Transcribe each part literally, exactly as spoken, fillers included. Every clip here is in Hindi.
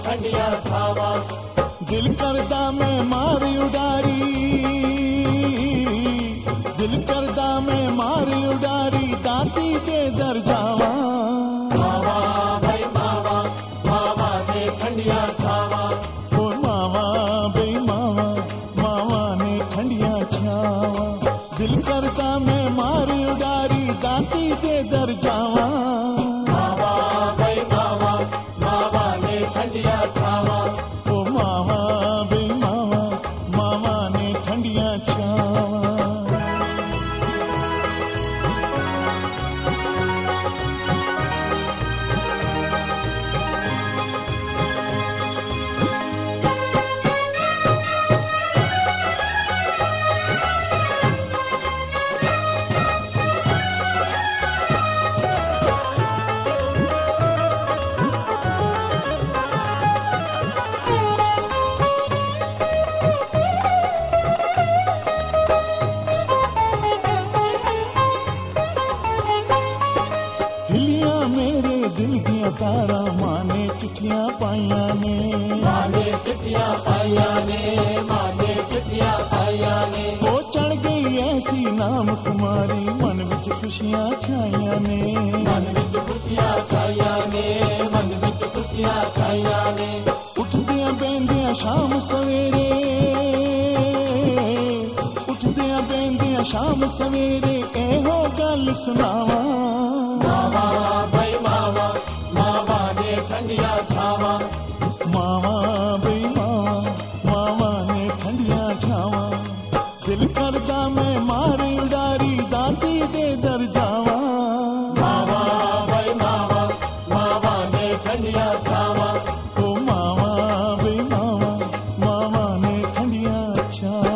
ठंडिया छावा। दिल करदा मैं मारी उडारी, दिल करदा मैं मारी उडारी, दाती दे दर जावा। मावा भाई मावा, मावा ने ठंडिया छावा। ओ मावा बई मावा, मावा ने ठंडिया छावा। दिल करदा मैं मारी उडारी, दाती दे दर जावा। मावा भाई मावा, मावा ने ठंडिया छावा। ओ मावा बई मावा, मावा ने ठंडिया छावा। हिलिया मेरे दिल दिया तारा, माने चिट्ठियां पाइया ने, माने चिट्ठिया पाइया ने, माने चिट्ठिया पाइया ने। वो चढ़ गई ऐसी नाम कुमारी, मन विच खुशियां छाइया ने। मन विच खुशियां छाइया ने, मन विच खुशियां छाइया ने। उठदियां बहंदियां शाम सवेरे, उठदियां बहंदियां शाम सवेरे, एहो गल सुनावा। मावा भाई मावा, मावा ने ठंडिया छावा। मावा बई मावा, मावा ने ठंडिया छावा। दिल करदा मैं मारी उडारी, दाती दे दर जावा। मावा भाई मावा, मावा ने ठंडिया छावा। ओ मावा बई मावा, मावा ने ठंडिया छावा।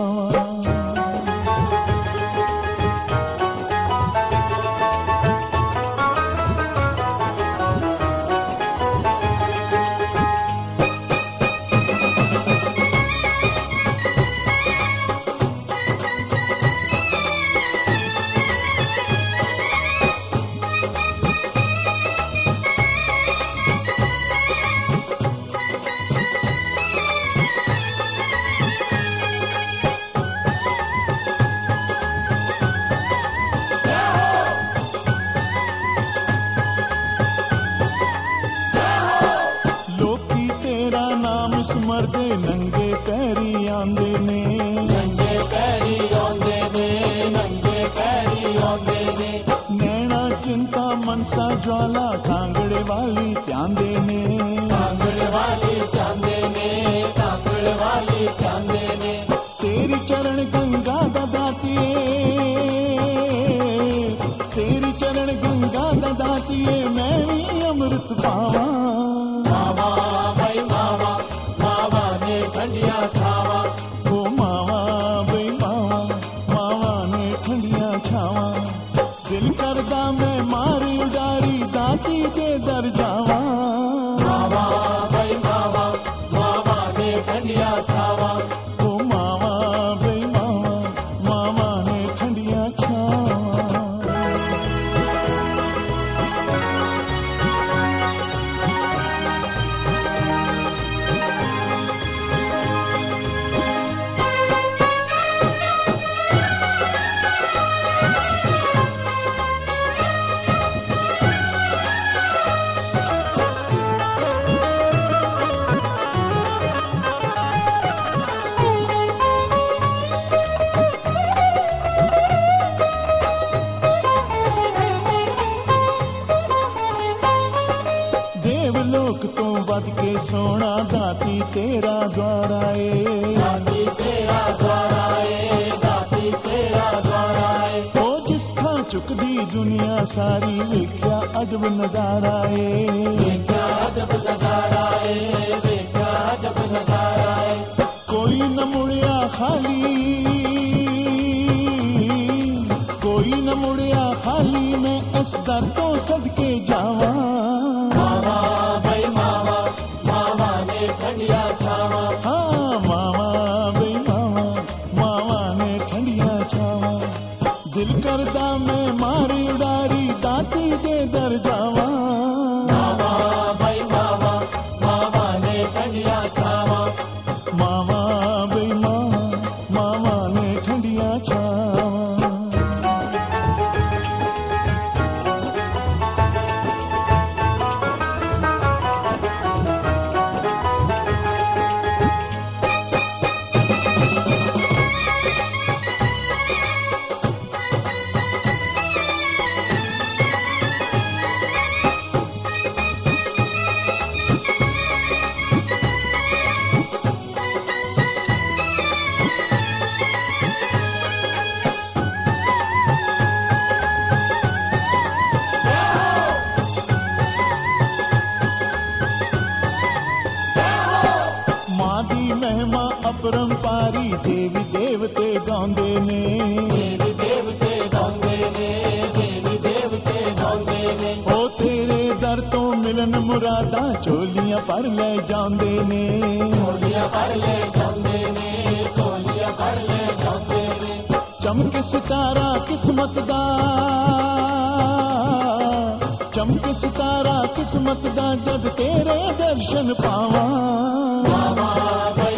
लोकी तेरा नाम सिमरदे, नंगे पैरी आंदे ने, नंगे पैरी आंदे ने, नंगे पैरी आंदे ने। नैना चिंता मनसा ज्वाला, कांगड़े वाली त्यान्दे ने। कांगड़ वाली चांदे ने, कांगड़ वाली चांदे ने। तेरी चरण गंगा दा दातिए, तेरी चरण गंगा दा दातिए, मैं भी अमृत पावा। मावा भाई मावा, मावा ने ठंडिया छावा। ओ मावा बई मावा, मावा ने ठंडिया छावा। दिल करदा मैं मारी उडारी, दाती दे दर जावा। मावा भाई मावा, मावा ने ठंडिया छावा। ओ मावा बई मावा, मावा ने ठंडिया छावा। देवलोक तो बद के सोना, दाती तेरा द्वारा ए। दाती तेरा द्वारा ए, दाती तेरा द्वारा ए। ओ जिस थां चुकदी दुनिया सारी, वेख्या अजब नजारा ए। देखा अजब नजारा ए, देखा अजब नजारा ए। कोई न मुड़िया खाली, कोई न मुड़िया खाली, मैं इस दर तो सदके जावा। मावा भाई मावा, मावा ने ठंडिया छावा। हाँ मावा बई मावा, मावा ने ठंडिया छावा। दिल करदा मैं मारी उडारी, दाती दे दर जावा। मावा भाई मावा, मावा ने ठंडिया अपरंपारी देवी देवते गांदे ने देवी देवते गांदे ने देवी देवते गांदे ने ओ तेरे दर तो मिलन मुरादा चोलियां पर ले जांदे ने चोलियां पर ले जांदे ने चोलियां पर ले जांदे ने चमके सितारा किस्मत दा चमके सितारा किस्मत दा जद तेरे दर्शन पावां बाबा